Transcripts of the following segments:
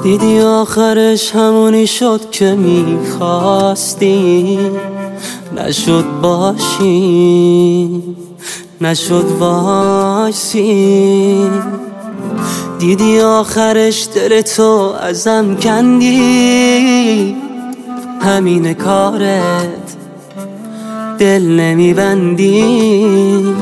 دیدی آخرش همونی شد که میخواستی، نشد باشی، نشد وایسی. دیدی آخرش دل تو ازم کندی، همین کارت دل نمیبندی.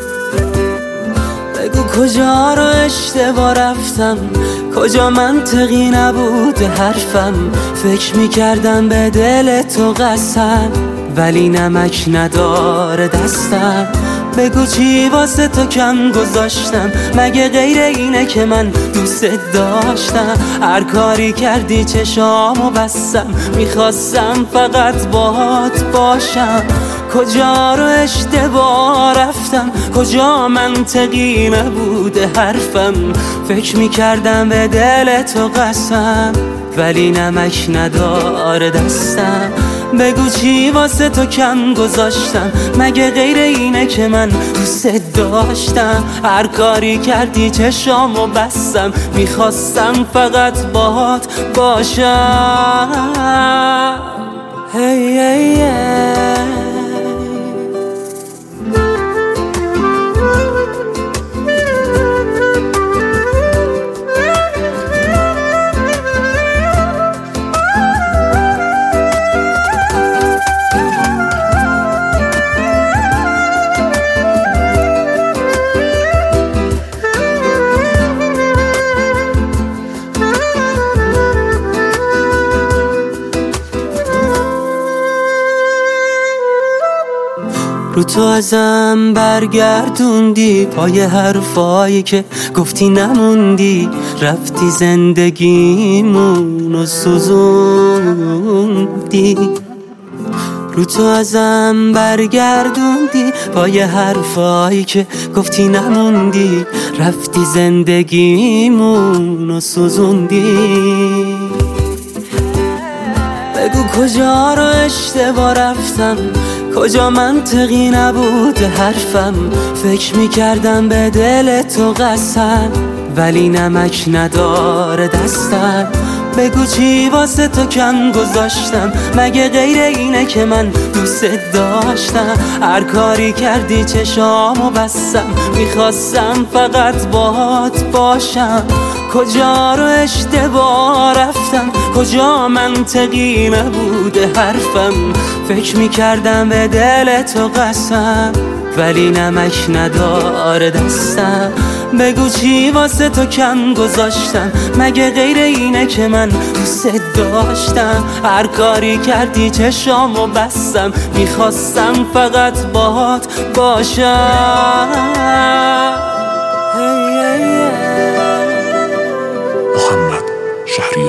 بگو کجا رو اشتباه رفتم، کجا منطقی نبود حرفم. فکر میکردم به دل تو قسم، ولی نمک نداره دستم. بگو چی واسه تو کم گذاشتم، مگه غیر اینه که من دوست داشتم. هر کاری کردی چشامو بستم، میخواستم فقط باهات باشم. کجا رو اشتباه رفتم، کجا منطقی نبود حرفم. فکر میکردم به دل تو قسم، ولی نمک نداره دستم. بگو چی واسه تو کم گذاشتم، مگه غیر اینه که من دوست داشتم. هر کاری کردی چشامو بستم، میخواستم فقط باهات باشم. hey, hey, hey. رو تو ازم برگردوندی، پای حرفایی که گفتی نموندی. رفتی زندگیمونو سوزوندی. رو تو ازم برگردوندی، پای حرفایی که گفتی نموندی. رفتی زندگیمونو سوزوندی. بگو کجا رو اشتباه رفتم، کجا منطقی نبود حرفم. فکر میکردم به دل تو قسم، ولی نمک نداره دستم. بگو چی واسه تو کم گذاشتم، مگه غیر اینه که من دوست داشتم. هر کاری کردی چشامو بستم، میخواستم فقط باهات باشم. کجا رو اشتباه رفتم، کجا منطقی نبود حرفم. فکر میکردم به دل تو قسم، ولی نمک نداره دستم. بگو چی واسه تو کم گذاشتم، مگه غیر اینه که من دوست داشتم. هر کاری کردی چشامو بستم، میخواستم فقط باهات باشم. محمد شهریار